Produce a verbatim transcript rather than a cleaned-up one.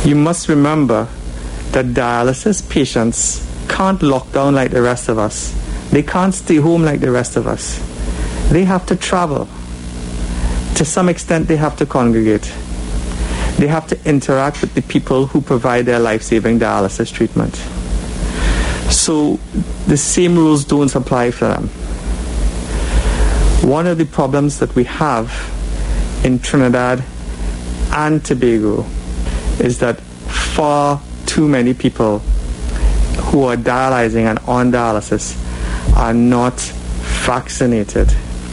You must remember that dialysis patients can't lock down like the rest of us. They can't stay home like the rest of us. They have to travel. To some extent, they have to congregate. They have to interact with the people who provide their life-saving dialysis treatment. So the same rules don't apply for them. One of the problems that we have in Trinidad and Tobago is that far too many people who are dialyzing and on dialysis are not vaccinated.